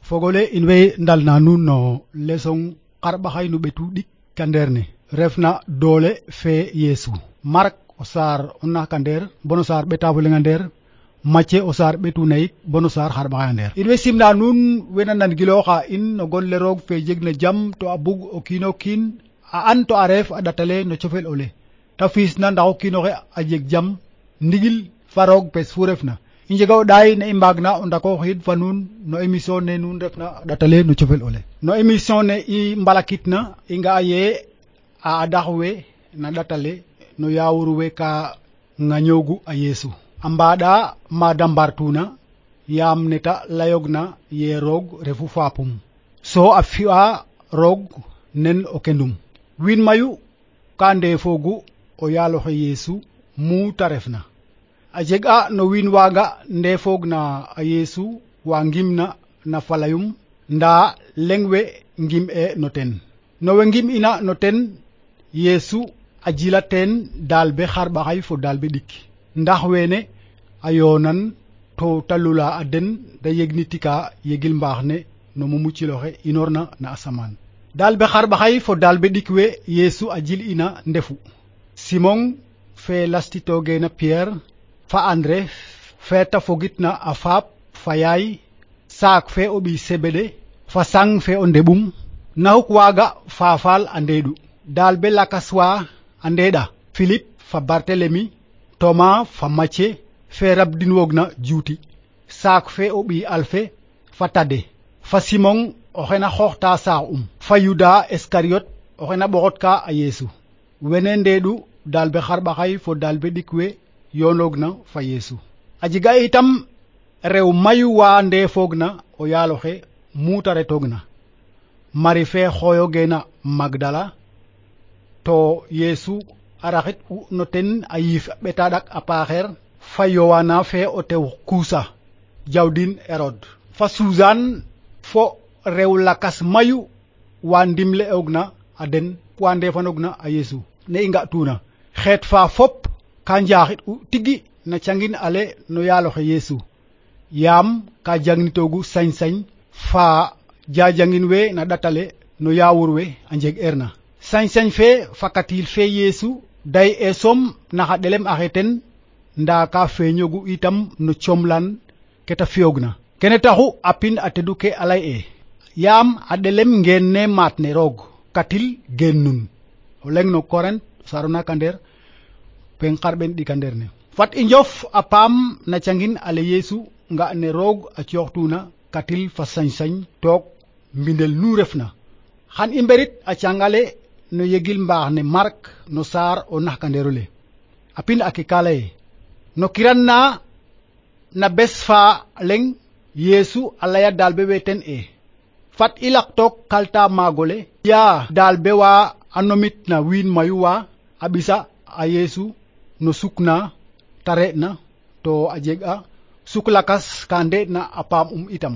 fogole in way ndalna nuun no leçon xarɓaxay nu ɓetu ɗik kandeer ne refna doole fe Yeesu. Mark o saar o naxkandeer bono saar ɓeta fo lenga ndeer, Mathieu o saar ɓetu nayik bono saar xarɓaxay a ndeer. In way simna nuun wena nan gilooxa in no gonle roog fe jegna jam to a bug o kiino kiin a an to a reef a ɗatale no cofel ole ta fiisna ndax o kiinoxe a jeg jam ndigil fa roog pes fu refna. I njega o ɗaay ne i mbaagna o ndakooxiid fa nuun no émission ne nuun refna a ɗatale no cofel ole. No émission ne i mbalakitna i nga'a yee a adax we na ɗatale no yaawur we ka ŋañoogu a Yeesu a mbaaɗa maada mbartuna yaam ne ta layoogna yee roog refu faapum so a fi'a roog nen o kendum. Wiin mayu ka ndeefoogu o yaaloxe Yeesu mu ta refna. A jeg'a no wiin waaga ndeefoogna a Yeesu wa ngimna na falayum ndaa leŋ we ngim'e no ten. No we ngim'ina no ten Yeesu a jila teen daalbe xarɓaxay fo daalbe ɗik ndax weene a yoonan to ta lula a den da yegnitika yegil mbaax ne no mu muciloxe inoorna na asamaan. Daalbe xarɓaxay fo daalbe ɗik we Yeesu a jil'ina ndefu Simon fe lastitoogeena Pierre fa Andre fe ta fogitna a faap fa yaay, saak fe o ɓiy Sebede fa sang fe o ndeɓum, naxuk waaga faafaal a ndeeɗu. Daalbe lakas wa a ndeeɗa Philippe fa Barthélemy, Thomas fa Mathieu fe rabdinwoogna juuti, saak fe o ɓiy Alphe fa Tade fa Simon oxe na xooxta saax fa Yuda Iscariot oxe na ɓoxotka a Yeesu. Wene ndeeɗu daalbe xarɓaxay fo daalbe ɗik we yoonoogna fa Yeesu. A jega itam rew mayu wa ndeefoogna o yaaloxe muuta retoogna. Mari fe xooyogeena Magdala to Yeesu a raxit u no ten a yiif ɓetaɗak a paaxeer fa Yowana fe o tew Kuusa jawdin Herod fa Susan fo rew lakas mayu wa ndimle'oogna a den wa ndefanoogna a Yeesu ne i nga'tuna. Xeet fa fop ka njaaxit u tigi na cangin ale no yaaloxe Yeesu yaam ka jangnitoogu sañ-sañ fa jajangin we na ɗatale no yaawur we a njeg erna. Sañ-sañ fe fakatiil fe Yeesu day e som na xa ɗelem axe ten ndaa ka feeñogu itam no comlan ke ta fiyoogna. Kene taxu a pin a tedu ke a lay e yaam a ɗelem ngeen ne maat ne roog katil geen nun. O leŋ no Korent saarona kandeer pen xarɓen ɗikandeer ne. Fat i njof a paam na cangin ale Yeesu nga ne roog a cooxtuna katil fa sañ-sañ took mbindel nu refna. Xan i mberit a cangale no yegil mbaax ne Mark no saar o naxkandeerole. A pin ake ka laye no kiran na bes fa leŋ Yeesu a laya daalbe we ten e fat i laq took kalta maagole yaa daalbe wa a nomit na wiin mayu wa a ɓisa a Yeesu no sukna ta re'na to a jeg'a suk lakas ka nde'na a paam itam.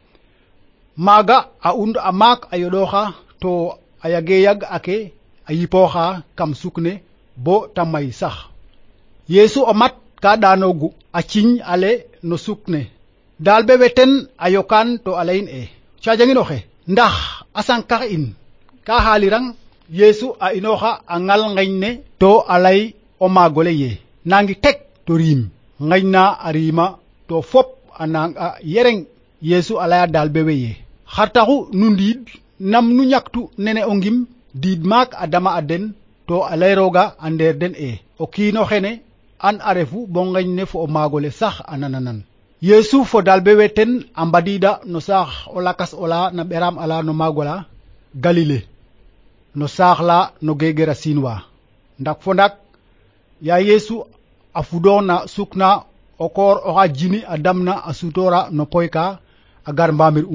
Maaga a und a maak a yoɗooxa to a yage yag ake a yipooxa kam suk ne bo ta may sax. Yeesu o mat ka ɗaanoogu a ciñ ale no suk ne. Daalbe we ten a yokaan to a layin e cajangin oxe ndax a sankax in ka xaalirang. Yeesu a inooxa a ŋal ngeñ ne to a lay o maagole ye nangi tek to riim ngeñ na a riima to fop a nanga yereng. Yeesu a laya daalbe we ye xar taxu nu ndiid nam nu ñaktu nene o ngim diid maak a dama a den to a layrooga a ndeer den e o kiino xene an a refu bo ngeñ ne fo o maagole sax a nananan. Yeesu fo daalbe we ten a mbadiida no saax o lakas ola na ɓeraam ala no maagola Galile no saax la no gegera siin wa. Ndak fo ndak ya Yeesu a fudoorna sukna o koor oxa jini a damna a sutoora no poyka a gar mbaamir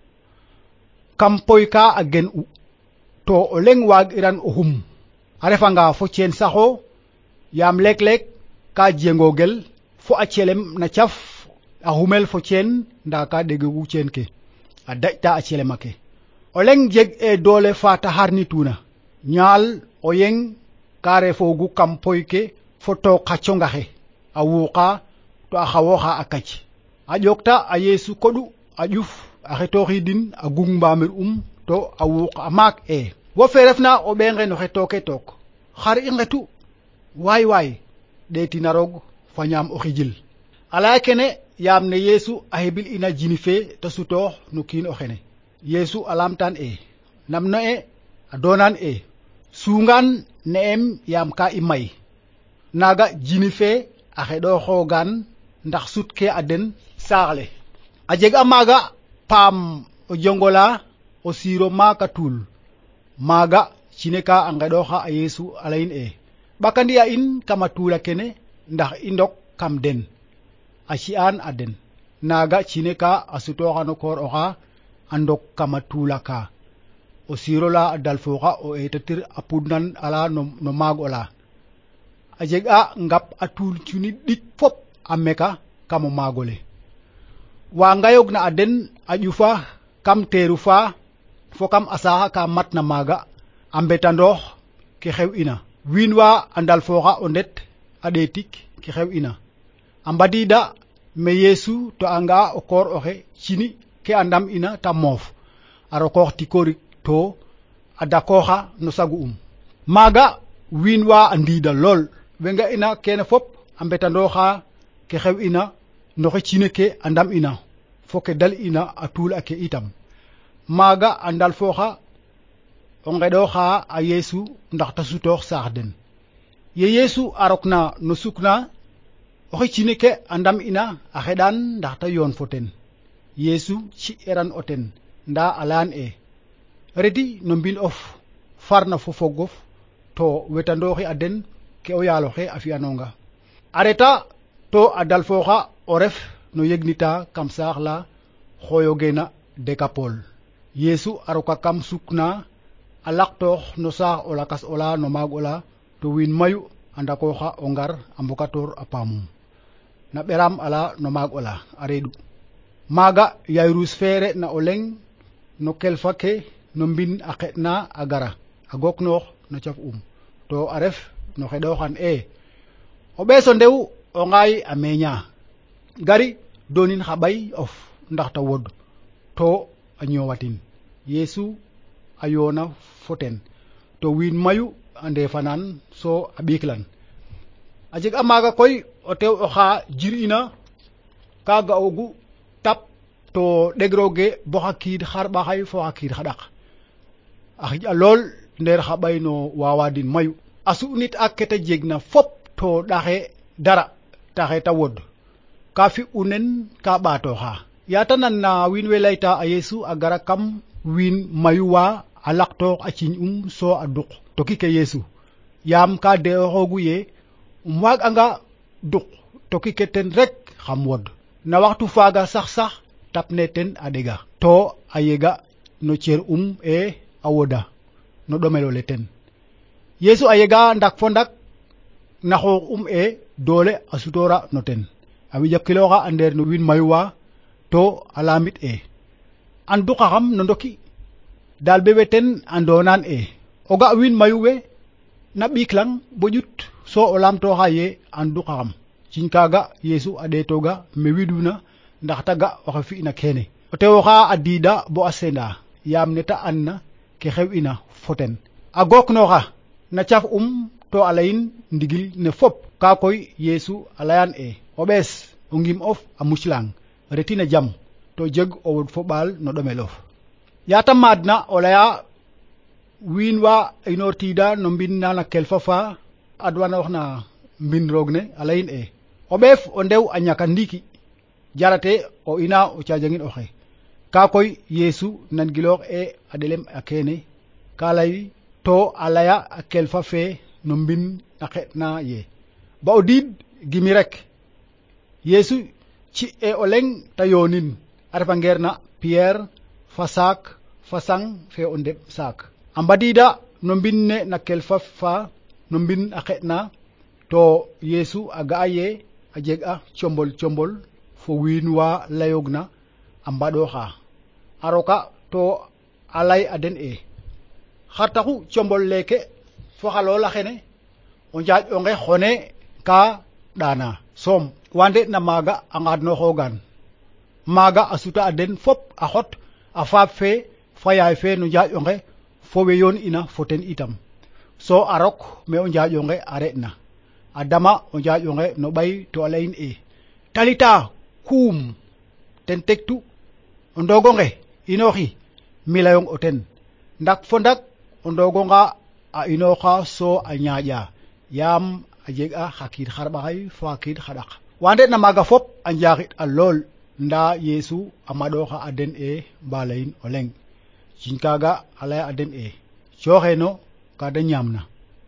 kam poyka a gen u to o leŋ waag'iran o xum a refanga fo ceen saxo yaam leek-leek ka jengogel fo a celem na caf a xumel fo ceen ndaa ka ɗegegu ceen ke a daƴta a celem ake. O leŋ jeg e doole fa ta xarnituna ñaal o yeng ka refoogu kam poy ke fo took xa congaxe a wuuqa to a xawooxa a kac a ƴokta a Yeesu koɗu a ƴuf a xetoxidin a gung mbamir to a wuq a maak wo fe refna o ɓenge no xetoke took xar i ngetu waay ɗeetina roog fa ñaam o xijil alaya kene yaam ne Yesu a hebil ina jini fe te sutoox no kiin o xene Yesu a lamtan nam no a donan sungan ne'em yaam ka i may naga jini fe a xeɗoxogan ndax sutke a den saaxle a jeg a maaga paam o jongola o siiro maaka tuul maaga cine ka a ngeɗoxa a Yesu a leyin ɓakandi a in kama tuula kene ndax i ndok kam den a ci'an a den naga cine ka a sutoxano koor oxa a ndok kama tuula ka o siirola a dalfoxa o etatir a pudnan ala no maag ola a jeg a ngap a tuul cuni ɗik fop a meka kamo maagole wa ngayogna a den a ƴufa kam teeru fa fo kam a saaxa ka matna maaga a mbetandoox ke xew ina wiin wa a ndalfoxa o ndet a ɗeetik ke xew ina a mbadida me Yesu to a nga o koor oxe cini ke a ndam ina ta moof a rokoox tikorik to a dakooxa no sagu maaga wiin wa a ndiida lool we nga ina kene fop a mbetandooxa ke xew ina noxe cine ke a ndam ina fo ke dal ina a tuul ake itam maaga a ndalfoxa o ngeɗoxa a Yesu ndax ta sutoox saax den ye Yesu a rokna no sukna oxe cine ke a ndam ina a xeɗan ndax ta yoon fo ten Yesu ci eran o ten nda a leyan redi no mbin of farna fo fogof to wetandooxi a den ke o yaaloxe a fi'anonga a reta to a dalfoxa o ref no yegnita kam saax la xoyogena Décapole Yesu a roka kam sukna a laqtoox no saax o lakas ola no maag ola to wiin mayu a ndakooxa o ngar a mbokatoor a paamum na ɓeram ala no maag ola a reeɗu maaga Yayrus feere na o leŋ no kelfa ke no mbin a xeɗna a gara a goknoox no caf to a ref no xeɗoxan o ɓeeso ndew o ngaay a meña gari donin xa ɓay of ndax ta wod to a ñoowatin Yesu a yoona fo ten to wiin mayu a ndeefanan so a ɓiiklan a jeg a maaga koy o tew oxa jir ina ka ga'oogu tap to ɗegrooge bo xa kiid xarɓaxay fo xa kiid xa ɗaq a xij'a lool ndeer xa ɓay no wawadin mayu a su'nit a kete jegna fop to ɗaxe dara taxe ta wod ka fi'u nen ka ɓaatoxa yaata nanna wiin we layta a Yesu a gara kam wiin mayu wa a laqtoox a ciñ so a duq to kike Yesu yaam ka de'oxoogu ye waag'anga duq to kike ten rek xam wod na waxtu faaga sax tapne ten a ɗega to a yega no cer a woda no ɗomelole ten Yesu a yega ndak fo ndak na xoox doole a sutora no ten a wiƴakilooxa a ndeer no wiin mayu wa to a lamit an duqaxam no ndoki daal be we ten a ndonan o ga wiin mayu we na ɓiiklang bo ƴut so o lamtoxa ye an duqaxam ciñ kaga Yesu a ɗeetoga me widuna ndax ta ga oxe fi'na kene o tewoxa a diida bo a senda yaam ne ta anna ke xew ina fo ten a gooknoxa na caf to a leyin ndigil ne fop ka koy Yesu a leyan o ɓees o ngim of a muclang retina jam to jeg o wod fo ɓaal no ɗomelof yaata maadna o leya wiin wa inortida no mbin nana kelfa fa adwanoox na mbin roog ne a leyin o ɓeef o ndew a ñaka ndiki jarate o ina o cajangin oxe ka koy Yesu nangiloox a ɗelem a kene ka ley to a leya a kelfa fe no mbin a xeɗna ye ba o diid gimi rek Yesu ci o leŋ ta yoonin a refa ngeer na Pierre fa saak fa sang fe o ndeɓ saak a mbadida no mbin ne na kelfa fa no mbin a xeɗna to Yesu a ga'a ye a jeg a combol fo wiin wa layoogna a mbaɗooxa a roka to a lay a den xar taxu combol leeke fo xa loola xene o njaaƴ onge xone ka ɗaana soom wande na maaga a ngaadnoxoogan maaga a suta a den fop a xot a faap fe fa yaay fe no njaaƴonge fo we yoon ina fo ten itam so a rok me o njaaƴonge a re'na a dama o njaaƴonge no ɓay to a layin talita kuum ten tegtu o ndogonge inooxi mi layong o ten ndak fo ndak o ndogonga a inooxa so a ñaaƴa yaam a jeg'a xa kiid xarɓaxay fo xa kiid xa ɗaq wa nde'na maaga fop a njaaxit a lool nda Yeesu a maɗooxa a den ba layin o leŋ ciñ kaaga a laya a den cooxeeno ka da ñaamna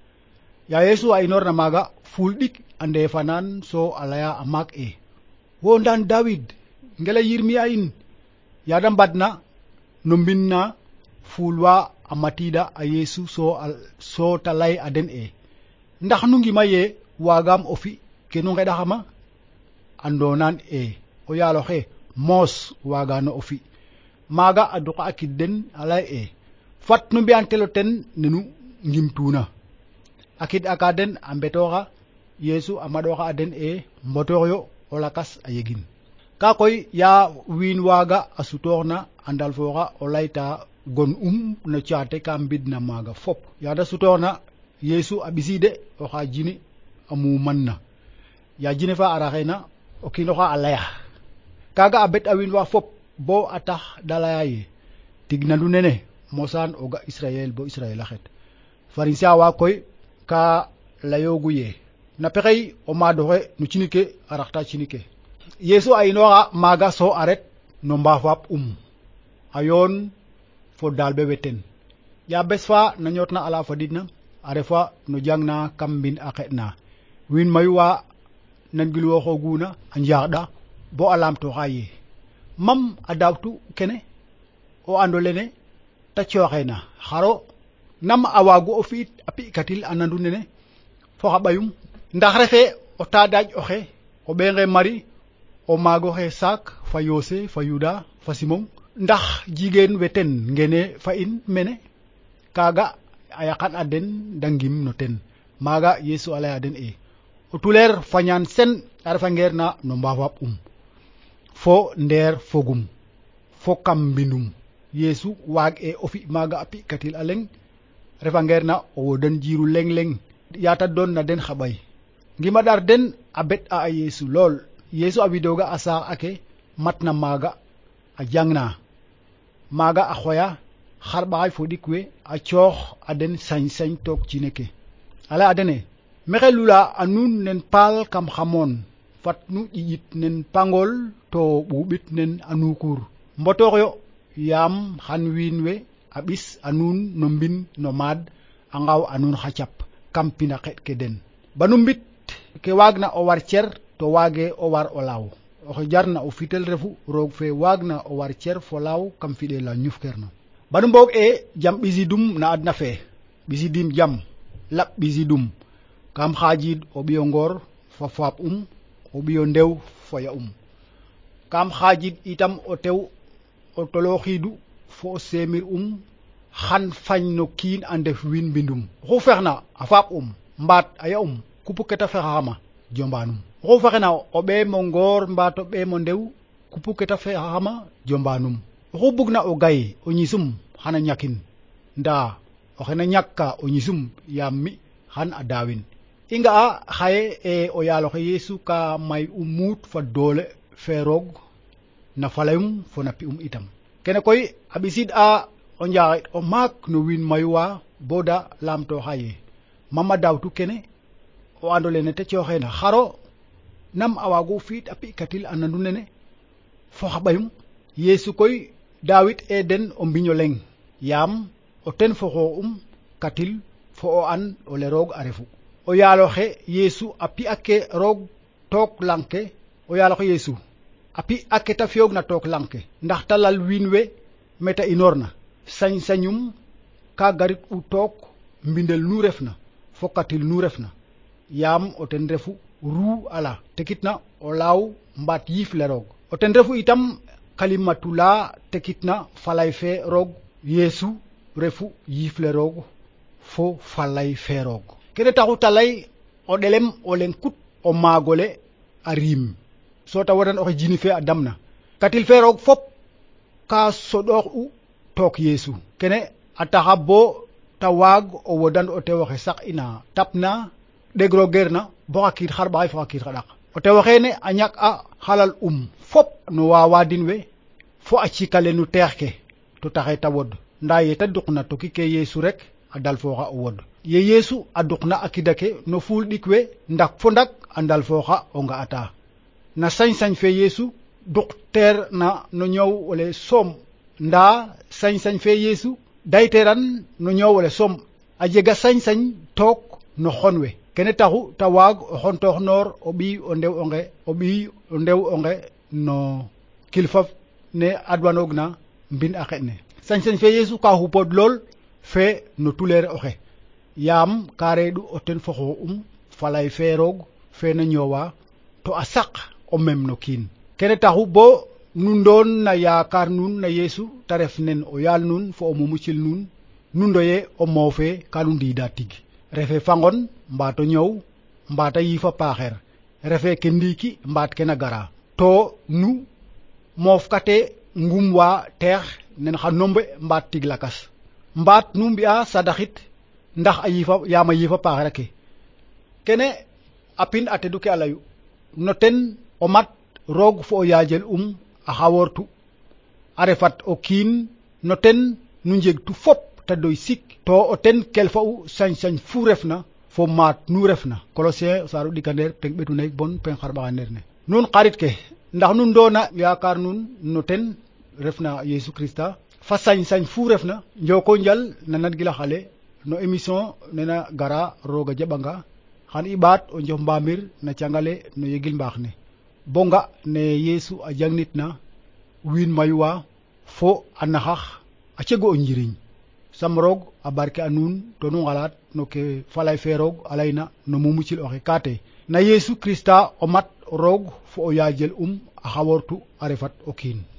ya Yeesu a inoorna maaga fuul ɗik a ndeefanaan so a laya a maak wo ndaan David ngela yirmiya in yaada mbadna no mbin na fuul wa a matiida a Yeesu so ta lay a den ndax nu ngima ye waagaam o fi ke nu ngeɗaxama andoonan o yaal oxe moos waagano o fi maaga a duqa a kid den a lay fat nu mbi'antelo ten nenu ngimtuuna a kid aka den a mbetooxa Yeesu a maɗooxa a den mbotooxyo o lakas a yegin ka koy ya wiin waaga a sutooxna a ndalfooxa o layta gon no caate ka mbidna maaga fop yaada sutooxna Yeesu a ɓisiide oxa jine a mumanna ya jine fa a raxeena o kiinoxa a laya kaaga a bet a wiin wa fop bo a tax da laya ye tig nandu nene mosaan o ga Israel bo Israel a xet Farisien wa koy ka layoogu ye na pexey o maadoxe no cinike a raxta cinike Yeesu a inooxa maaga so a ret no mbaafaap a yoon fo daalɓe we ten ya bes fa na ñootna ala fadidna a refa no jangna kam mbin a xe'na wiin mayu wa nangilwooxooguna a njaaxɗa bo a laamtooxa ye mam a daawtu kene o ando lene ta cooxeena xaro nam a waagu o fi'it a pi'katil a nandu nene fo xa ɓayum ndax refe o taadaaƴ oxe o ɓeenge Mari o maagoxe Saak fa Yose fa Yuda fa Simon ndax jigeen we ten ngene fa in mene kaaga a yaqan a den da ngim no ten maaga Yeesu a laya den o tuleer fañaan sen a refa ngeer na no mbaafaap fo ndeer fogum fo kam mbindum Yeesu waag o fi maaga a pi'katil a leŋ refa ngeer na o wodan jiiru leŋ leŋ yaata doon na den xa ɓay ngima ɗar den a bet a Yeesu lool Yeesu a widooga a saax ake matna maaga a jangna maaga a xoya xarɓaxay fo ɗik we a coox a den sañ-sañ took cine ke a laya a dene maxey lula a nuun nen paal kam xamoon fat nu ƴiƴit nen pangol to ɓuuɓit nen a nuukur mbotooxyo yaam xan wiin we a ɓis a nuun no mbin no maad a ngaw a nuun xa cap kam pina xeɗ ke den banu mbit ke waagna o war cer to waage o war o laaw oxe jarna o fitel refu roog fe waagna o war cer fo laaw kam fiɗel a ñufkerna banu mboog jam ɓisidum na adna fe ɓisidim jam laɓ ɓisidum kam xaajid o ɓiyo ngoor fa faap o ɓiyo ndew fo ya kam xaajid itam o tew o tolooxiidu fo o seemir xan fañ no kiin a ndef wiin mbindum oxu fexna a faap mbaat a ya kupu ke ta fexaxama jombanum oxu fexena o ɓeemo ngoor mbaat o ɓeemo ndew kupu ke ta fexaxama jombanum oxu bugna o gay o ñisum xana ñakin ndaa oxena ñakka o ñisum yaam mi xan a daawin i nga'a xaye o yaaloxe Yeesu ka may muut fa doole fe roog na falayum fo na pi'um itam kene koy a ɓisid a o njaaxit o maak no wiin mayu wa bo da laamtooxa ye mama daawtu kene o ando lene te cooxeena xaro nam a waagu fi'it a pi'katil a nandu nene fo xa ɓayum Yeesu koy daawit den o mbiño leŋ yaam o ten fo xooxum katil fo o an ole roog a refu o yaaloxe Yeesu a pi'ake roog took lang ke o yaaloxe Yeesu a pi'ake ta fiyoogna took lang ke ndax ta lal wiin we meta inoorna sañ-sañum ka garit u took mbindel nu refna fo katil nu refna yaam o ten refu ruu ala tekitna o laaw mbaat yiif le roog o ten refu itam kalimatula tekitna falay fe roog Yeesu refu yiif le roog fo falay fe roog kene taxu ta lay o ɗelem o leŋ kut o maagole a riim so ta wadan oxe jini fe a damna katil fe roog fop ka soɗoox u took Yeesu kene a taxa bo ta waag o wodan o tew oxe sax ina tapna ɗegrogeerna bo xa kiid xarɓaxay fo xa kiid xa ɗaq o tew oxeene a ñak'a xalal fop no waawaadin we fo a cikale no teex ke to taxe ta wod ndaa ye ta duqna toki ke Yeesu rek a dalfooxa o wod ye Yeesu a duqna a kidake no fuul ɗik we ndak fo ndak a ndalfooxa o nga'ata na sañ-sañ fe Yeesu duqteer na no ñoow ole soom ndaa sañ-sañ fe Yeesu dayteeran no ñoow ole soom a jega sañ-sañ took no xon we kene taxu ta waag o xontoox noor o ɓiy o ndew onge no kilifa ne adwanoogna mbin a xeɗ ne sañ-sañ fe Yeesu ka xupood lool fe no tuleer oxe yaam ka reeɗu o ten fo xooxum falay fe roog fe na ñoowa to a saq o mem no kiin kene taxu bo nu ndoon na yaakaar nuun na Yeesu ta ref nen o yaal nuun fo o mumucil nuun nu ndoye o moofe ka nu ndiida tig refe fangon mbaat o ñoow mbaat a yiif a paaxeer refe ke ndiiki mbaat ke na gara to nu moofkate ngum wa teex nen xa nombe mbaat tig lakas mbaat nu mbi'a sadaxit ndax yaam a yiifa paaxeer ake kene a pin a tedu ke a layu no ten o mat roog fo o yaajel a xawoortu a refat o kiin no ten nu njegtu fop ta doy sik to o ten kelfa u sañ-sañ fu refna fo maat nu refna Colossiens o saaru ɗikandeer peng ɓetu nayi bon peng xarɓaxaneer ne nuun xarit ke ndax nu ndoona yaakaar nuun no ten refna Yeesu Krista fa sañ-sañ fu refna njoko njal na nan xale no émission nena gara rooga jaɓanga xan i ɓaat o njof mbamir na cangale no yegil mbaax ne bo nga ne Yeesu a jangnitna wiin mayu wa fo a naxax a cegu o njiriñ sam roog a barke a nuun to nu ngalaat no ke falay fe roog a layna no mumucil oxe kaate na Yeesu Krista o mat roog fo o yaajel a xawoortu a refat o kiin